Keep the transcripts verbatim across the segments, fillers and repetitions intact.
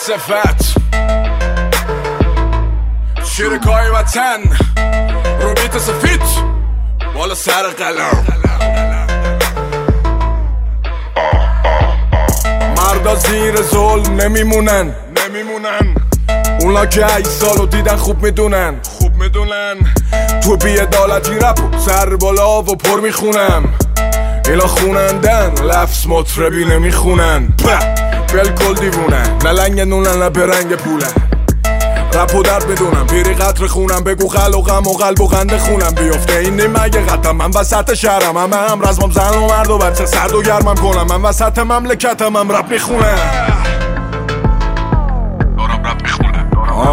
صفت شیرکای وطن رو بیت سفید بالا سر قلم. مردا زیر ظلم نمیمونن نمیمونن اونا که ای سالو دیدن خوب میدونن خوب میدونن تو بی‌عدالتی رپو سر بالا و پر میخونم. اینا خونندن لفظ مطربی نمیخونن بلکل دیوونن نه لنگ نونن نه برنگ پولن. رپو درد بدونم بیری قطر خونم بگو خلقم و قلب و قند خونم بیفته این نیم اگه قطم من وسط شهرم همه هم رزمم زن و مرد و بچه سرد و گرمم کنم من وسط مملکتم هم رپ میخونم دارم رپ میخونم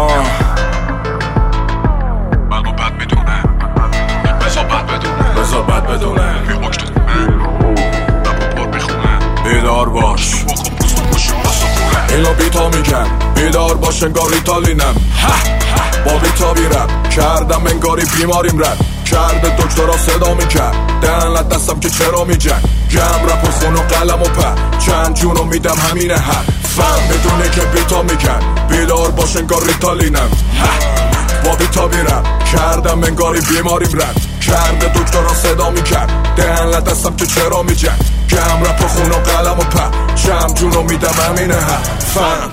منو بد میدونم بزا بد بدونم بزا بد بدونم میخوش تو خونم رپو پر میخونم بیدار باش اینو بیتا میکن بیدار باش انگار ریتالینم با بیتا بیرم کردم انگاری بیماریم رد کرده دکترا صدا میکرد دهنت دستم که چرا میجن گم رپ و خون و قلم و پر چند جونو میدم همینه هر فهم بدونه که بیتا میکن بیدار باش انگار ریتالینم با بیتا بیرم کردم انگاری بیماریم رد کرده دکترا صدا میکرد دهنت دستم که چرا میجن گم رپ و خون و قلم و پر چند جونو میدم همینه هر فهم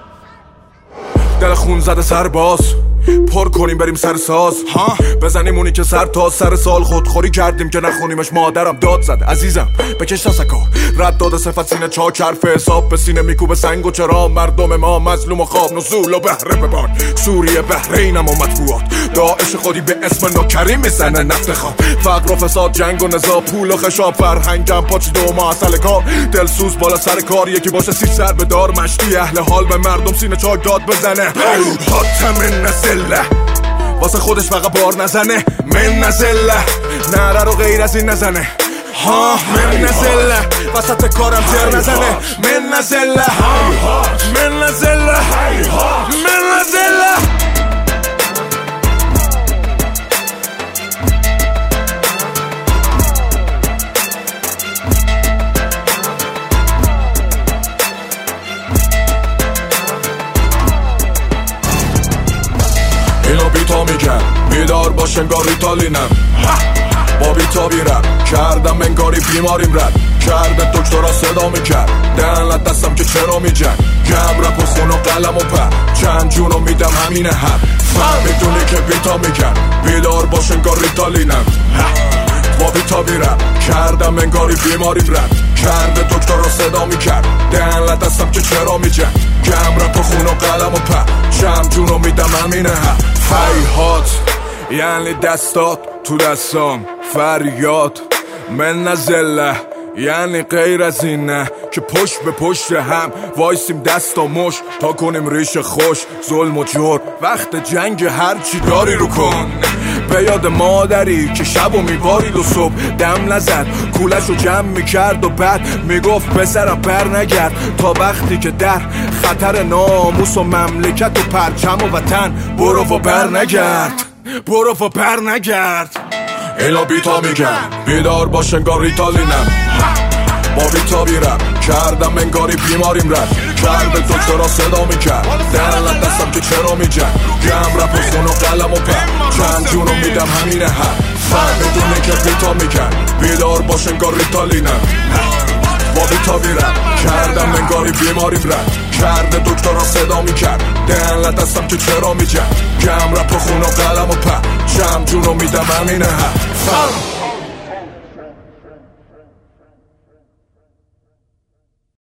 دل خون زده سرباز پر کنیم بریم سر ساز ها بزنیم اونی که سر تا سر سال خودخوری کردیم که نخونیمش مادرم داد زد عزیزم بکش تا سکا رد داده صفت سینه چاک حرف حساب به سینه میکوبه سنگ و چرا مردم ما مظلوم و خواب نزول و بهره ببان سوریه بحرینم و مطبوعات داعش خودی به اسم ناکریم میزنه نفت خواب فقر و فساد جنگ و نزا پول و خشاب فرهنگم پاچ دو ما اصل کار دلسوز بالا سر کار یکی باشه سی سر به دار مشتی اهل حال به مردم سینه چاک داد بزنه حاتم نزله واسه خودش فقط بار نزنه من نزله نره رو غیر از این نزنه ها من نزله وسط کارم تر نزنه من نزله من نزله من نزله اینو بیتا میکن بیدار باش انگار ریتالینم با بیتا بیرم کردم انگاری بیماریم رد کرده دکترا صدا میکرد دهنت دستم که چرا میجن گم رپ و خون و قلم و پر چند جونو میدم همینه هر فهم میدونی که بیتا میکن بیدار باش انگار ریتالینم با بیتا بیرم کردم انگاری بیماریم رد کرده دکترا صدا میکرد دهنت دستم که چرا میجن گم رپ و خون و قلم و پر چند جونو میدم همینه هر فیهات یعنی دستات تو دستام فریاد من نزله یعنی غیر از این نه که پشت به پشت هم وایسیم دست و مش تا کنیم ریش خوش ظلم و جور وقت جنگ هرچی داری رو کن به یاد مادری که شب و میبارید و صبح دم نزد کولش رو جمع میکرد و بعد میگفت پسرم بر نگرد تا وقتی که در خطر ناموس و مملکت و پرچم و وطن برو و بر نگرد برو و بر نگرد اینا بیتا میگن بیدار باش انگار ریتالینم با بیتا بیرم کردم انگاری بیماریم رد کرده دکترا صدا میکرد دهنت دستم که چرا میجن گم رپ و خون و قلم و پر چند جونو میدم همینه هر فهم میدونه که بیتا میکن بیدار باش انگار ریتالینم با بیتا بیرم کردم انگاری بیماریم رد کرده دکترا صدا میکرد دهنت دستم که چرا میجن گم رپ و خون و قلم و پر چند جونو میدم همینه هر فهم